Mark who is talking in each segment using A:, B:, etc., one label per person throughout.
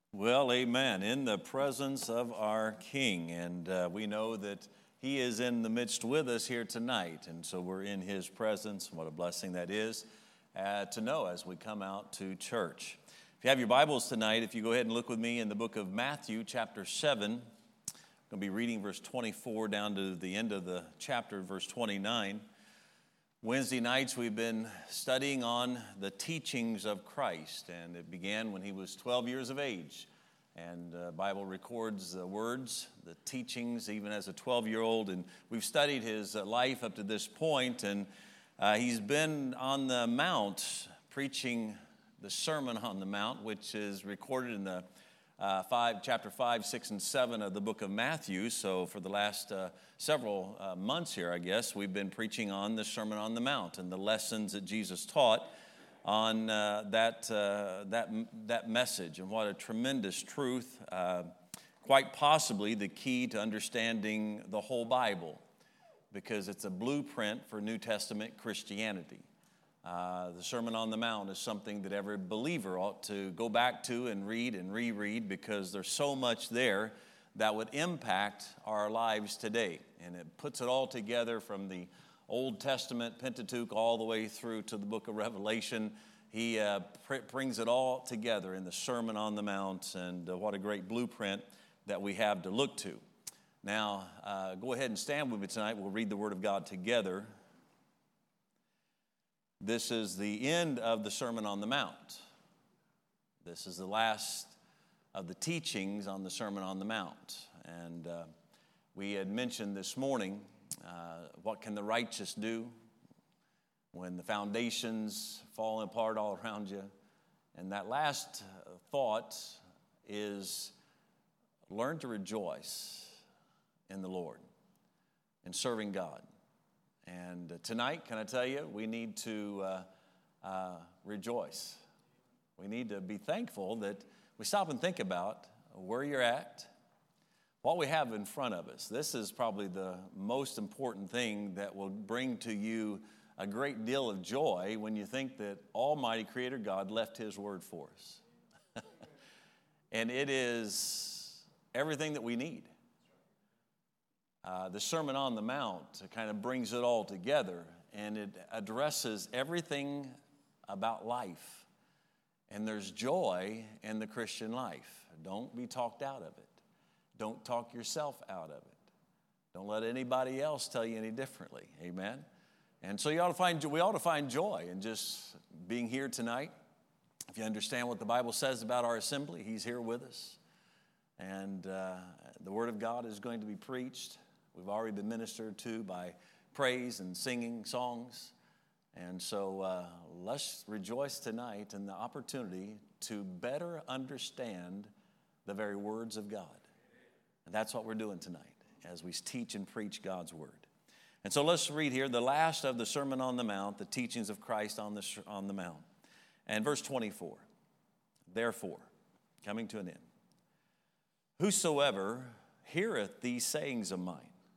A: Well, amen. In the presence of our King. And we know that He is in the midst with us here tonight. And so we're in His presence. What a blessing that is to know as we come out to church. If you have your Bibles tonight, if you go ahead and look with me in the book of Matthew, chapter 7. I'm going to be reading verse 24 down to the end of the chapter, verse 29. Wednesday nights we've been studying on the teachings of Christ, and it began when he was 12 years of age. And the Bible records the words, the teachings, even as a 12-year-old. And we've studied his life up to this point, and he's been on the Mount preaching the Sermon on the Mount, which is recorded in the chapter 5, 6, and 7 of the book of Matthew. So for the last several months here, I guess, we've been preaching on the Sermon on the Mount and the lessons that Jesus taught on that message. And what a tremendous truth, quite possibly the key to understanding the whole Bible, because it's a blueprint for New Testament Christianity. The Sermon on the Mount is something that every believer ought to go back to and read and reread, because there's so much there that would impact our lives today. And it puts it all together from the Old Testament, Pentateuch, all the way through to the book of Revelation. He brings it all together in the Sermon on the Mount, and what a great blueprint that we have to look to. Now, go ahead and stand with me tonight. We'll read the Word of God together. This is the end of the Sermon on the Mount. This is the last of the teachings on the Sermon on the Mount. And we had mentioned this morning, what can the righteous do when the foundations fall apart all around you? And that last thought is learn to rejoice in the Lord and serving God. And tonight, can I tell you, we need to rejoice. We need to be thankful that we stop and think about where you're at, what we have in front of us. This is probably the most important thing that will bring to you a great deal of joy when you think that Almighty Creator God left His Word for us. And it is everything that we need. The Sermon on the Mount kind of brings it all together, and it addresses everything about life. And there's joy in the Christian life. Don't be talked out of it. Don't talk yourself out of it. Don't let anybody else tell you any differently. Amen? And so we ought to find joy in just being here tonight. If you understand what the Bible says about our assembly, He's here with us. And the Word of God is going to be preached. We've already been ministered to by praise and singing songs. And so let's rejoice tonight in the opportunity to better understand the very words of God. And that's what we're doing tonight as we teach and preach God's Word. And so let's read here the last of the Sermon on the Mount, the teachings of Christ on the Mount. And verse 24, therefore, coming to an end, whosoever heareth these sayings of mine,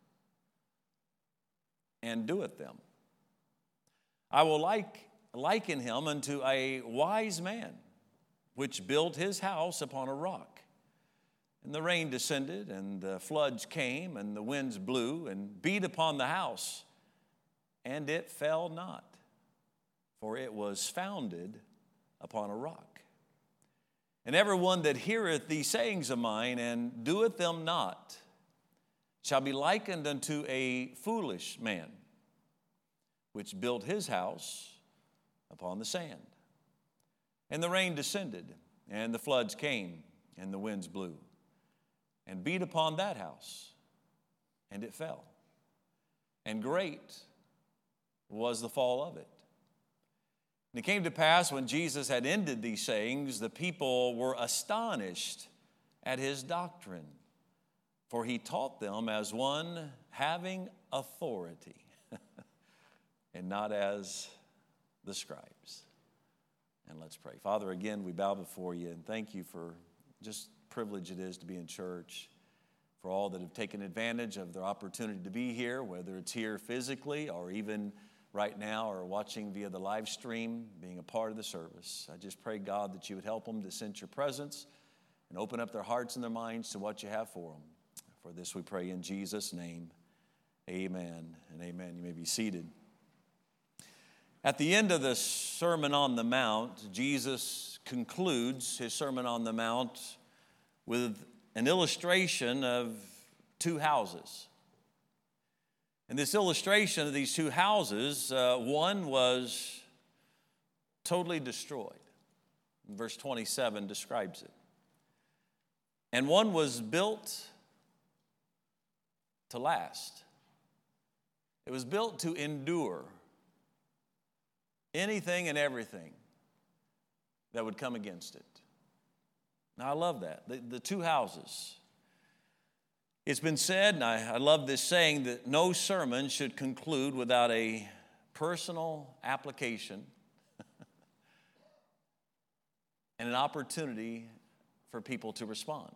A: and doeth them, I will liken him unto a wise man, which built his house upon a rock. And the rain descended, and the floods came, and the winds blew, and beat upon the house, and it fell not, for it was founded upon a rock. And every one that heareth these sayings of mine, and doeth them not, shall be likened unto a foolish man, which built his house upon the sand. And the rain descended, and the floods came, and the winds blew, and beat upon that house, and it fell. And great was the fall of it. And it came to pass, when Jesus had ended these sayings, the people were astonished at his doctrine, for he taught them as one having authority, and not as the scribes. And let's pray. Father, again, we bow before you, and thank you for just privilege it is to be in church, for all that have taken advantage of their opportunity to be here, whether it's here physically or even right now or watching via the live stream, being a part of the service. I just pray, God, that you would help them to sense your presence and open up their hearts and their minds to what you have for them. For this we pray in Jesus' name. Amen and amen. You may be seated. At the end of the Sermon on the Mount, Jesus concludes his Sermon on the Mount with an illustration of two houses. And this illustration of these two houses, one was totally destroyed. Verse 27 describes it. And one was built to last. It was built to endure anything and everything that would come against it. Now, I love that. The two houses. It's been said, and I love this saying, that no sermon should conclude without a personal application and an opportunity for people to respond.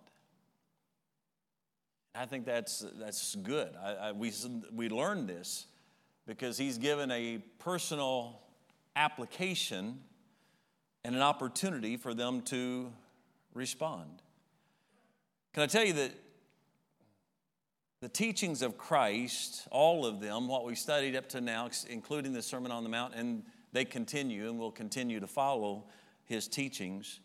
A: I think that's good. We learned this because he's given a personal application and an opportunity for them to respond. Can I tell you that the teachings of Christ, all of them, what we studied up to now, including the Sermon on the Mount, and they continue and will continue to follow his teachings.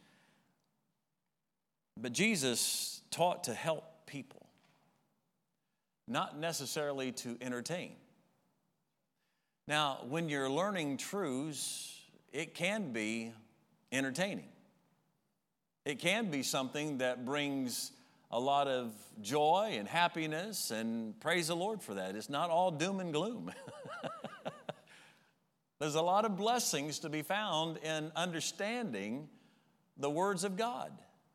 A: But Jesus taught to help people, not necessarily to entertain. Now, when you're learning truths, it can be entertaining. It can be something that brings a lot of joy and happiness, and praise the Lord for that. It's not all doom and gloom. There's a lot of blessings to be found in understanding the words of God.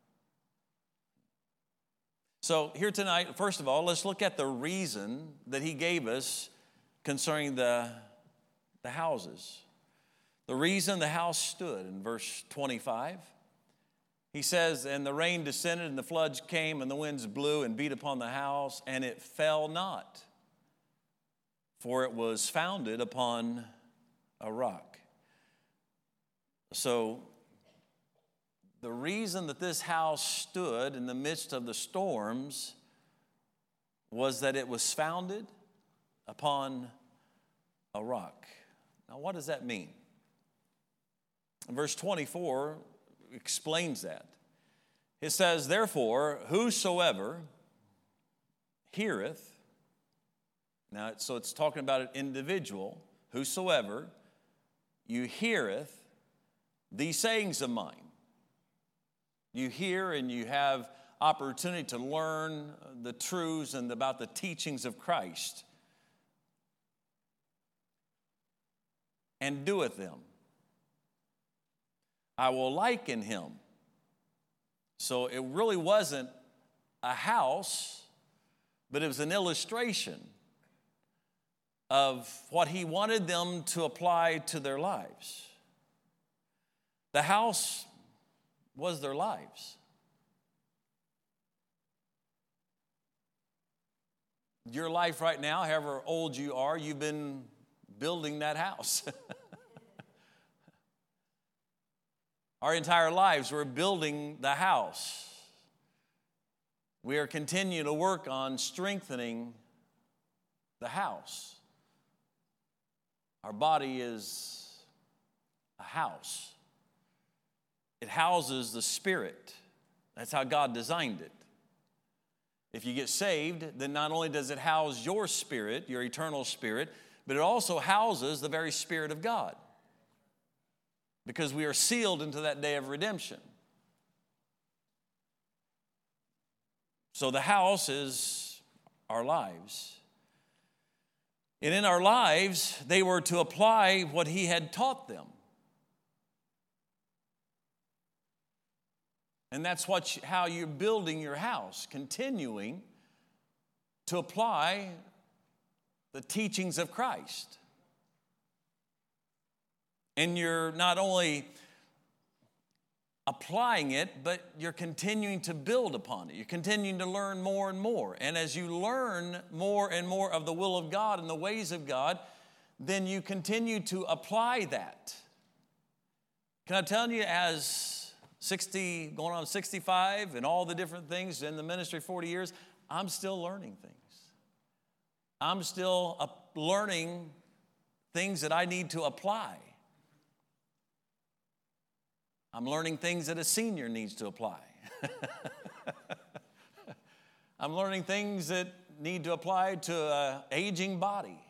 A: So here tonight, first of all, let's look at the reason that he gave us concerning the houses. The reason the house stood in verse 25. He says, and the rain descended, and the floods came, and the winds blew and beat upon the house, and it fell not, for it was founded upon a rock. So the reason that this house stood in the midst of the storms was that it was founded upon a rock. Now, what does that mean? Verse 24 explains that. It says, therefore, whosoever heareth, now, so it's talking about an individual, whosoever you heareth these sayings of mine. You hear and you have opportunity to learn the truths and about the teachings of Christ, and doeth them, I will liken him. So it really wasn't a house, but it was an illustration of what he wanted them to apply to their lives. The house was their lives. Your life right now, however old you are, you've been building that house. Our entire lives, we're building the house. We are continuing to work on strengthening the house. Our body is a house. It houses the spirit. That's how God designed it. If you get saved, then not only does it house your spirit, your eternal spirit, but it also houses the very Spirit of God, because we are sealed into that day of redemption. So the house is our lives. And in our lives, they were to apply what he had taught them. And that's how you're building your house, continuing to apply the teachings of Christ. And you're not only applying it, but you're continuing to build upon it. You're continuing to learn more and more. And as you learn more and more of the will of God and the ways of God, then you continue to apply that. Can I tell you, as 60, going on 65, and all the different things in the ministry 40 years, I'm still learning things. I'm still learning things that I need to apply. I'm learning things that a senior needs to apply. I'm learning things that need to apply to an aging body.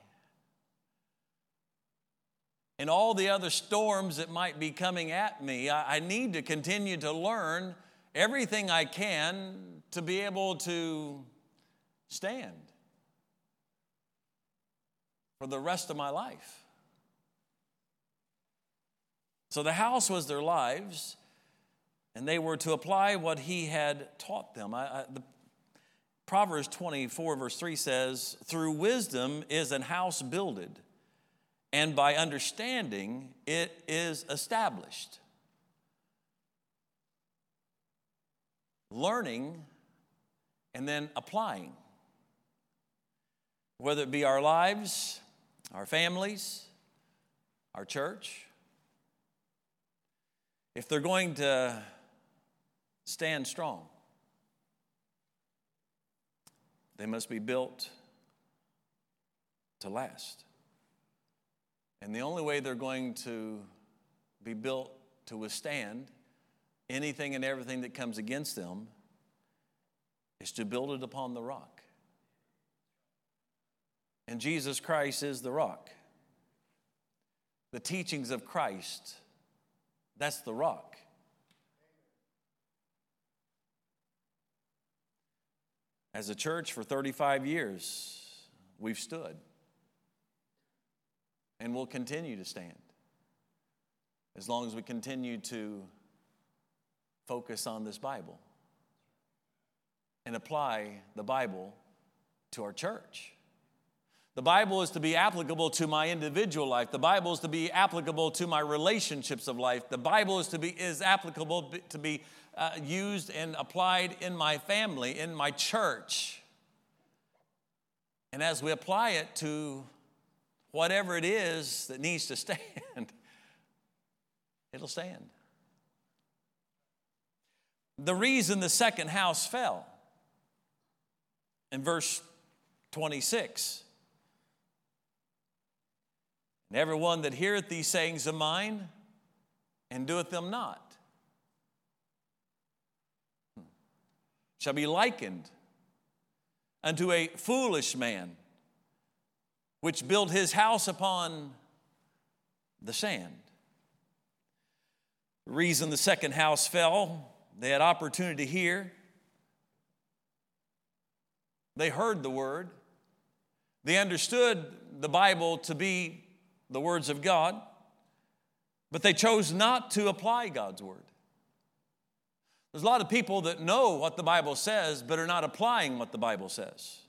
A: And all the other storms that might be coming at me, I need to continue to learn everything I can to be able to stand for the rest of my life. So the house was their lives, and they were to apply what he had taught them. Proverbs 24, verse 3 says, "Through wisdom is an house builded, and by understanding it is established." Learning and then applying. Whether it be our lives, our families, our church. If they're going to stand strong, they must be built to last. And the only way they're going to be built to withstand anything and everything that comes against them is to build it upon the rock. And Jesus Christ is the rock. The teachings of Christ, that's the rock. As a church for 35 years, we've stood. And we'll continue to stand as long as we continue to focus on this Bible and apply the Bible to our church. The Bible is to be applicable to my individual life. The Bible is to be applicable to my relationships of life. The Bible is applicable to be used and applied in my family, in my church. And as we apply it to whatever it is that needs to stand, it'll stand. The reason the second house fell, in verse 26, "And everyone that heareth these sayings of mine, and doeth them not, shall be likened unto a foolish man, which built his house upon the sand." The reason the second house fell, they had opportunity to hear. They heard the word. They understood the Bible to be the words of God, but they chose not to apply God's word. There's a lot of people that know what the Bible says, but are not applying what the Bible says.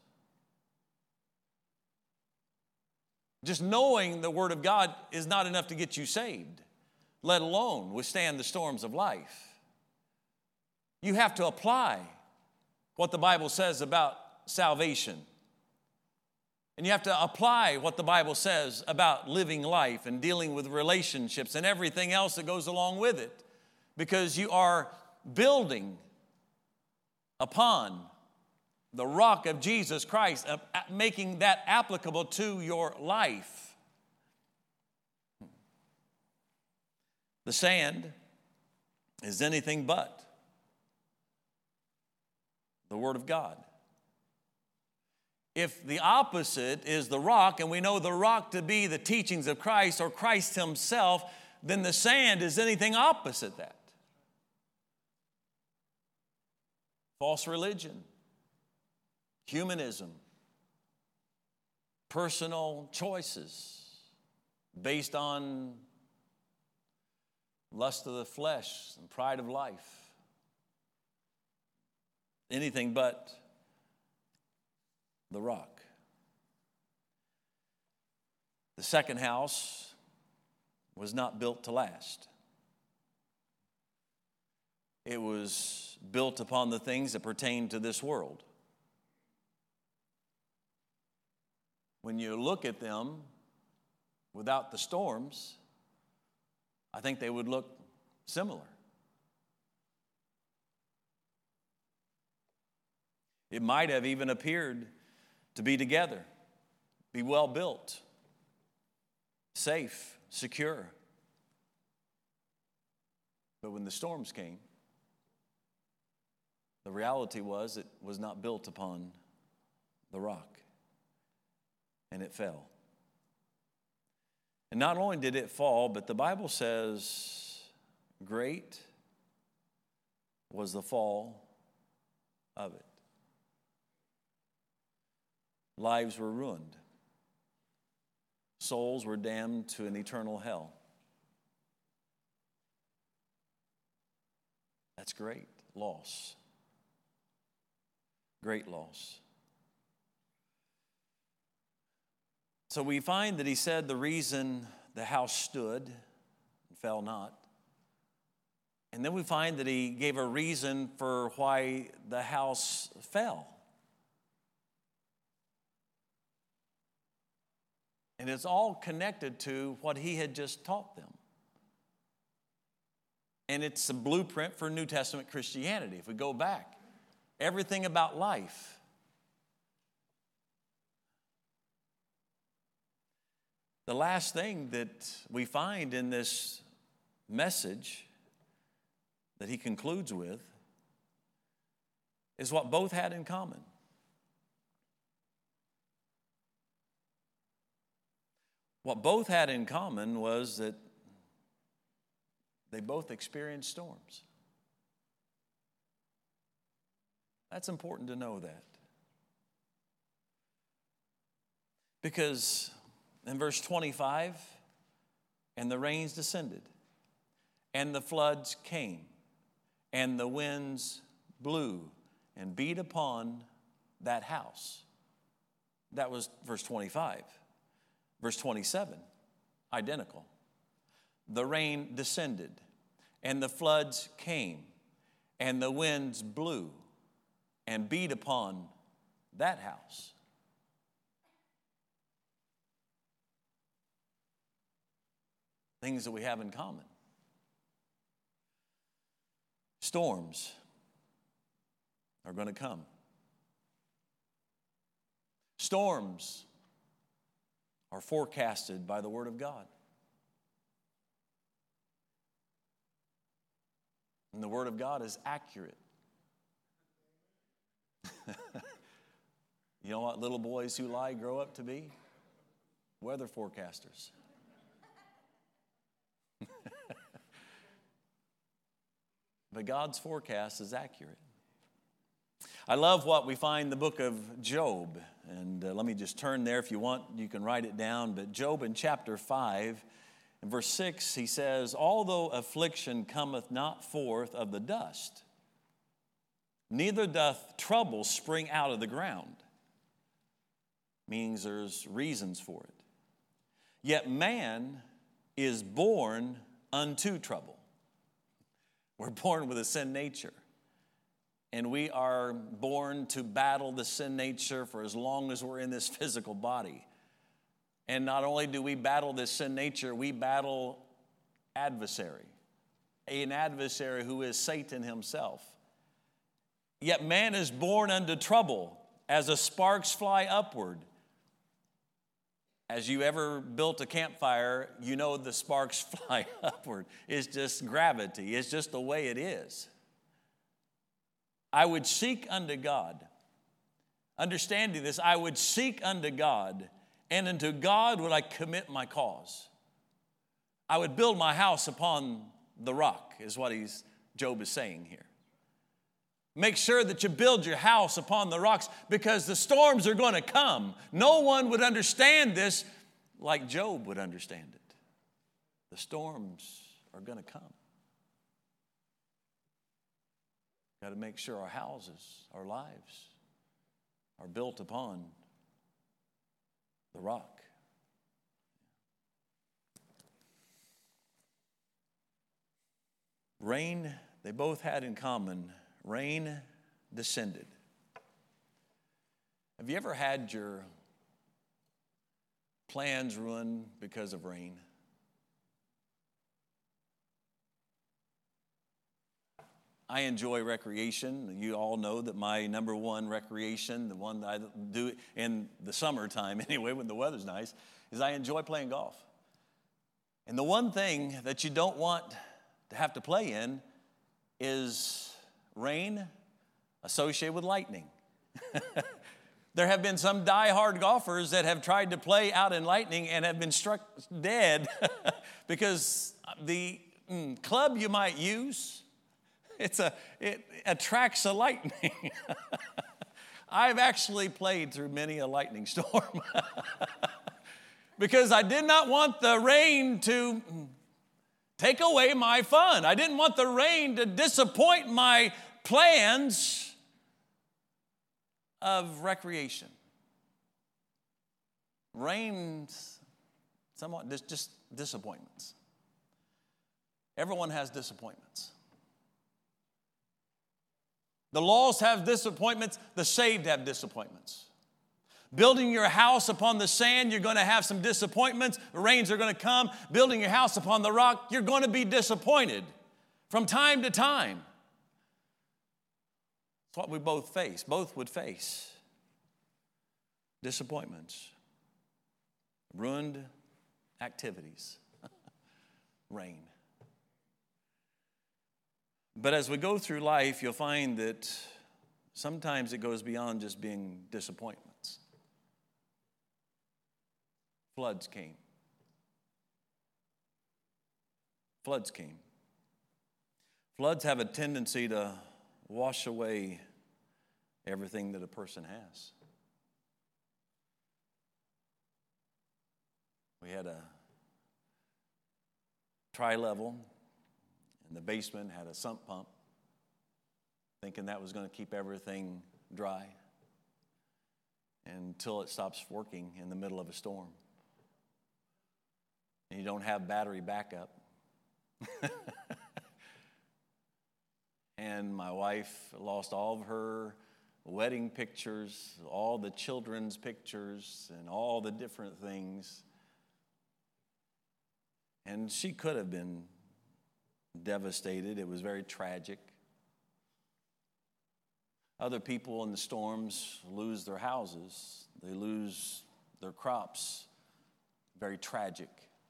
A: Just knowing the Word of God is not enough to get you saved, let alone withstand the storms of life. You have to apply what the Bible says about salvation. And you have to apply what the Bible says about living life and dealing with relationships and everything else that goes along with it. Because you are building upon the rock of Jesus Christ, making that applicable to your life. The sand is anything but the Word of God. If the opposite is the rock, and we know the rock to be the teachings of Christ or Christ himself, then the sand is anything opposite that. False religion, humanism, personal choices based on lust of the flesh and pride of life. Anything but the rock. The second house was not built to last. It was built upon the things that pertain to this world. When you look at them without the storms, I think they would look similar. It might have even appeared to be together, be well built, safe, secure. But when the storms came, the reality was it was not built upon the rock, and it fell. And not only did it fall, but the Bible says, great was the fall of it. Lives were ruined. Souls were damned to an eternal hell. That's great loss. Great loss. So we find that he said the reason the house stood and fell not. And then we find that he gave a reason for why the house fell. And it's all connected to what he had just taught them. And it's a blueprint for New Testament Christianity. If we go back, everything about life. The last thing that we find in this message that he concludes with is what both had in common. What both had in common was that they both experienced storms. That's important to know that. Because in verse 25, and the rains descended, and the floods came, and the winds blew and beat upon that house. That was verse 25. Verse 27, identical. The rain descended, and the floods came, and the winds blew and beat upon that house. Things that we have in common. Storms are going to come. Storms are forecasted by the Word of God. And the Word of God is accurate. You know what little boys who lie grow up to be? Weather forecasters. But God's forecast is accurate. I love what we find in the book of Job. And let me just turn there. If you want, you can write it down. But Job in chapter 5, in verse 6, he says, although affliction cometh not forth of the dust, neither doth trouble spring out of the ground. Means there's reasons for it. Yet man is born unto trouble. We're born with a sin nature. And we are born to battle the sin nature for as long as we're in this physical body. And not only do we battle this sin nature, we battle adversary. An adversary who is Satan himself. Yet man is born unto trouble as the sparks fly upward. As you ever built a campfire, you know the sparks fly upward. It's just gravity. It's just the way it is. I would seek unto God. Understanding this, I would seek unto God, and unto God would I commit my cause. I would build my house upon the rock, is what Job is saying here. Make sure that you build your house upon the rocks because the storms are going to come. No one would understand this like Job would understand it. The storms are going to come. Got to make sure our houses, our lives are built upon the rock. Rain, they both had in common, rain descended. Have you ever had your plans ruined because of rain? I enjoy recreation. You all know that my number one recreation, the one that I do in the summertime anyway, when the weather's nice, is I enjoy playing golf. And the one thing that you don't want to have to play in is rain associated with lightning. There have been some die-hard golfers that have tried to play out in lightning and have been struck dead because the club you might use, it attracts a lightning. I've actually played through many a lightning storm because I did not want the rain to take away my fun. I didn't want the rain to disappoint my plans of recreation. Rain's somewhat just disappointments. Everyone has disappointments. The lost have disappointments. The saved have disappointments. Building your house upon the sand, you're going to have some disappointments. The rains are going to come. Building your house upon the rock, you're going to be disappointed from time to time. It's what we both would face. Disappointments. Ruined activities. Rain. But as we go through life, you'll find that sometimes it goes beyond just being disappointments. Floods came. Floods came. Floods have a tendency to wash away everything that a person has. We had a tri-level, and the basement had a sump pump, thinking that was going to keep everything dry until it stops working in the middle of a storm. And you don't have battery backup. And my wife lost all of her wedding pictures, all the children's pictures, and all the different things. And she could have been devastated. It was very tragic. Other people in the storms lose their houses. They lose their crops. Very tragic.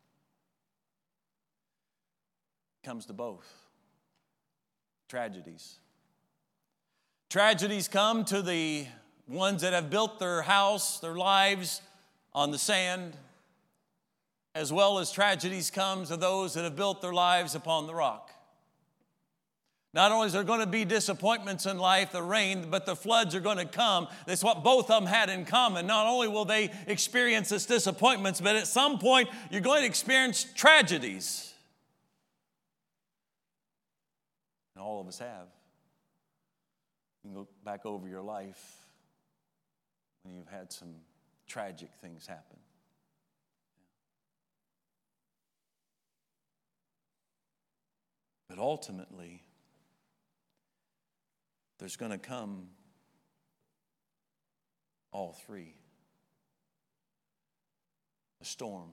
A: Comes to both. Tragedies. Tragedies come to the ones that have built their house, their lives on the sand, as well as tragedies come to those that have built their lives upon the rock. Not only is there going to be disappointments in life, the rain, but the floods are going to come. That's what both of them had in common. Not only will they experience this disappointments, but at some point you're going to experience tragedies. And all of us have. You can look back over your life when you've had some tragic things happen. But ultimately, there's going to come all three. A storm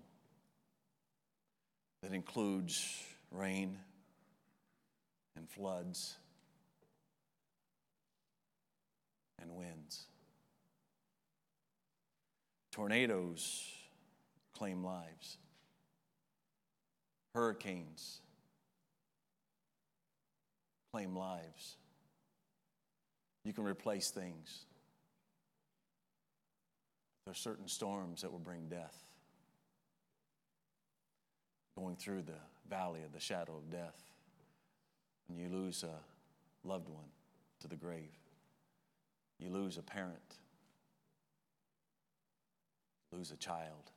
A: that includes rain and floods and winds. Tornadoes claim lives. Hurricanes claim lives. You can replace things. There are certain storms that will bring death. Going through the valley of the shadow of death, when you lose a loved one to the grave, you lose a parent, lose a child.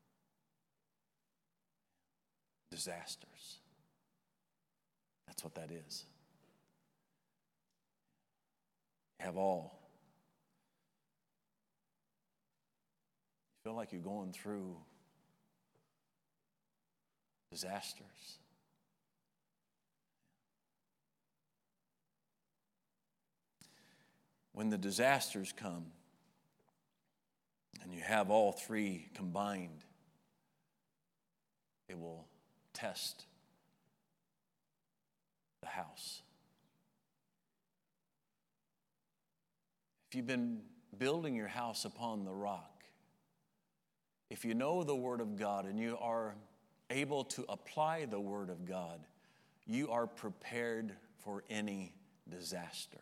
A: Disasters. That's what that is. You have all. You feel like you're going through disasters. When the disasters come and you have all three combined, it will test the house. if you've been building your house upon the rock, if you know the Word of God and you are able to apply the Word of God, you are prepared for any disaster.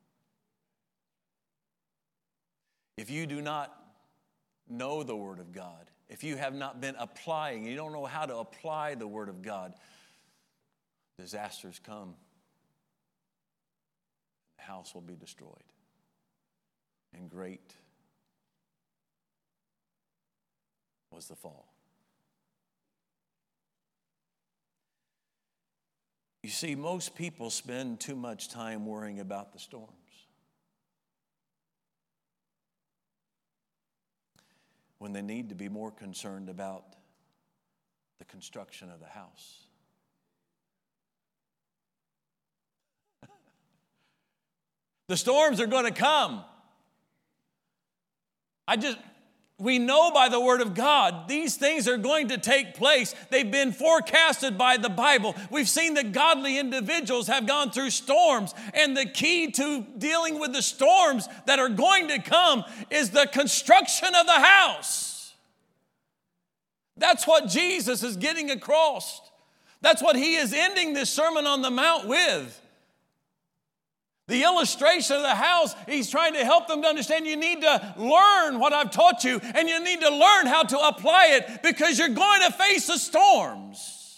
A: If you do not know the Word of God, if you have not been applying, you don't know how to apply the Word of God, disasters come. The house will be destroyed. And great was the fall. You see, most people spend too much time worrying about the storms. When they need to be more concerned about the construction of the house. The storms are going to come. We know by the Word of God, these things are going to take place. They've been forecasted by the Bible. We've seen that godly individuals have gone through storms, and the key to dealing with the storms that are going to come is the construction of the house. That's what Jesus is getting across. That's what he is ending this Sermon on the Mount with. The illustration of the house, he's trying to help them to understand you need to learn what I've taught you, and you need to learn how to apply it because you're going to face the storms.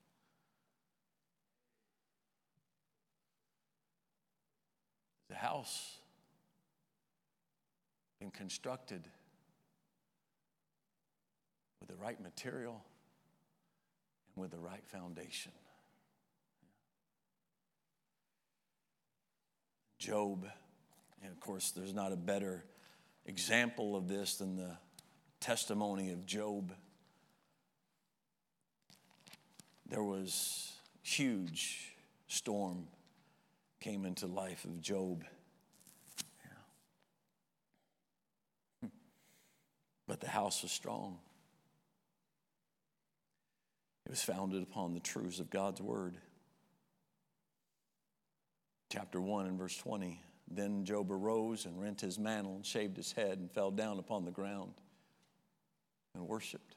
A: The house been constructed with the right material and with the right foundation. Job, and of course there's not a better example of this than the testimony of Job. There was huge storm came into the life of Job. Yeah. But the house was strong. It was founded upon the truths of God's word. Chapter 1 and verse 20, then Job arose and rent his mantle and shaved his head and fell down upon the ground and worshiped.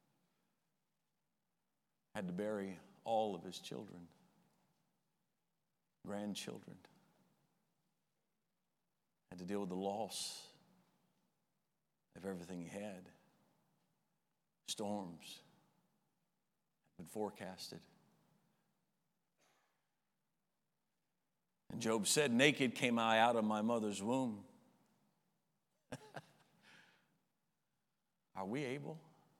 A: Had to bury all of his children, grandchildren. Had to deal with the loss of everything he had. Storms had been forecasted. And Job said, naked came I out of my mother's womb. Are we able?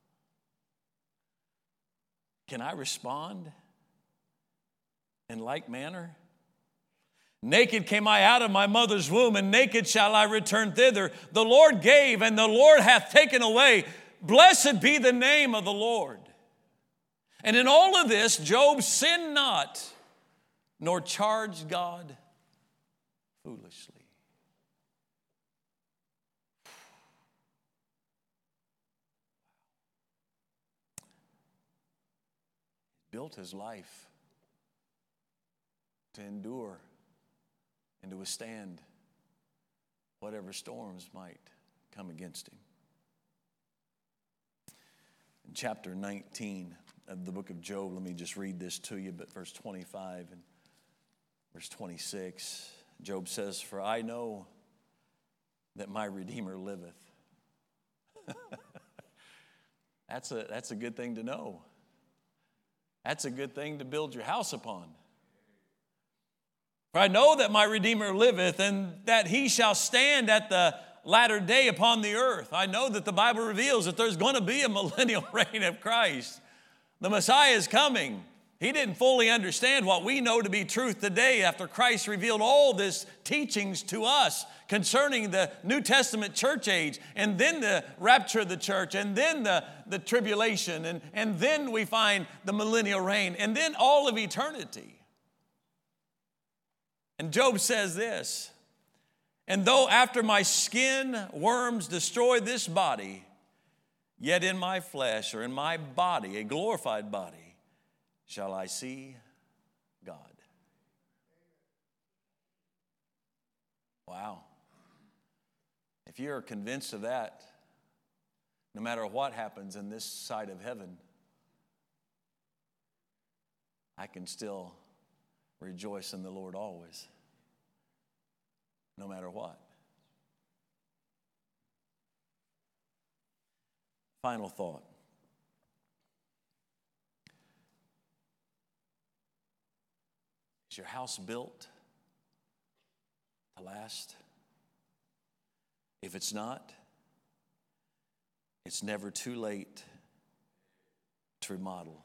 A: Can I respond in like manner? Naked came I out of my mother's womb, and naked shall I return thither. The Lord gave, and the Lord hath taken away. Blessed be the name of the Lord. And in all of this, Job sinned not, nor charged God foolishly. He built his life to endure and to withstand whatever storms might come against him. In chapter 19 of the book of Job, let me just read this to you, but verse 25 and verse 26, Job says, for I know that my Redeemer liveth. That's a good thing to know. That's a good thing to build your house upon. For I know that my Redeemer liveth, and that he shall stand at the latter day upon the earth. I know that the Bible reveals that there's going to be a millennial reign of Christ. The Messiah is coming. He didn't fully understand what we know to be truth today after Christ revealed all this teachings to us concerning the New Testament church age, and then the rapture of the church, and then the tribulation, and then we find the millennial reign, and then all of eternity. And Job says this, and though after my skin worms destroy this body, yet in my flesh, or in my body, a glorified body, shall I see God. Wow. If you're convinced of that, no matter what happens in this side of heaven, I can still rejoice in the Lord always, no matter what. Final thought. Is your house built to last? If it's not, it's never too late to remodel.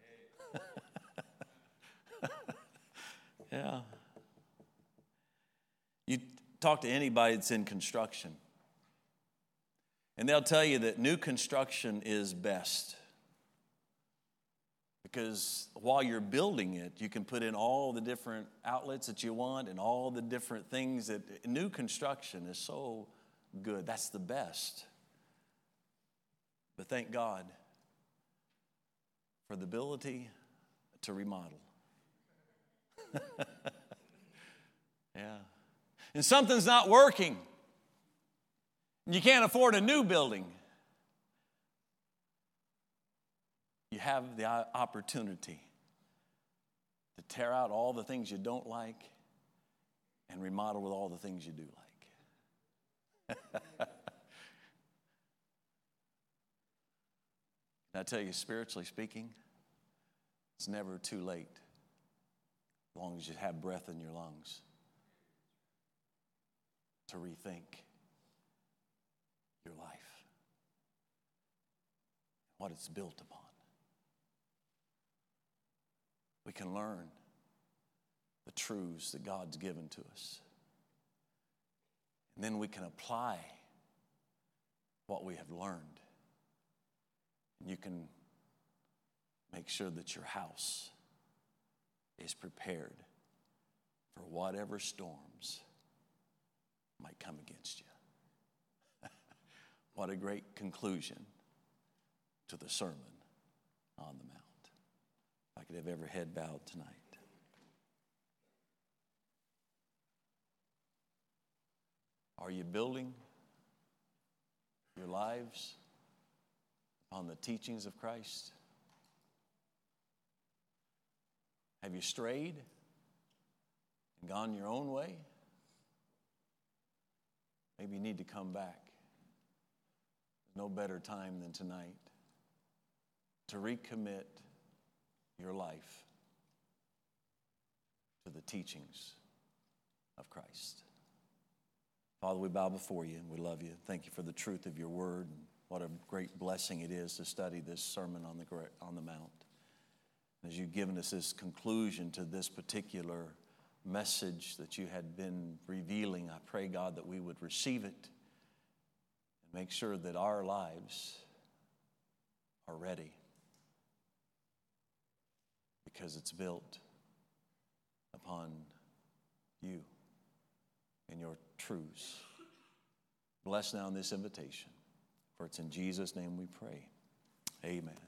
A: Yeah. You talk to anybody that's in construction, and they'll tell you that new construction is best. Because while you're building it, you can put in all the different outlets that you want and all the different things that new construction is so good. That's the best. But thank God for the ability to remodel. Yeah. And something's not working. You can't afford a new building. You have the opportunity to tear out all the things you don't like and remodel with all the things you do like. And I tell you, spiritually speaking, it's never too late, as long as you have breath in your lungs, to rethink your life, what it's built upon. We can learn the truths that God's given to us. And then we can apply what we have learned. And you can make sure that your house is prepared for whatever storms might come against you. What a great conclusion to the Sermon on the Mount. If I could have every head bowed tonight. Are you building your lives upon the teachings of Christ? Have you strayed and gone your own way? Maybe you need to come back. There's no better time than tonight to recommit your life to the teachings of Christ. Father, we bow before you and we love you. Thank you for the truth of your word. And what a great blessing it is to study this Sermon on the Mount. As you've given us this conclusion to this particular message that you had been revealing, I pray, God, that we would receive it and make sure that our lives are ready, because it's built upon you and your truths. Bless now in this invitation, for it's in Jesus' name we pray. Amen.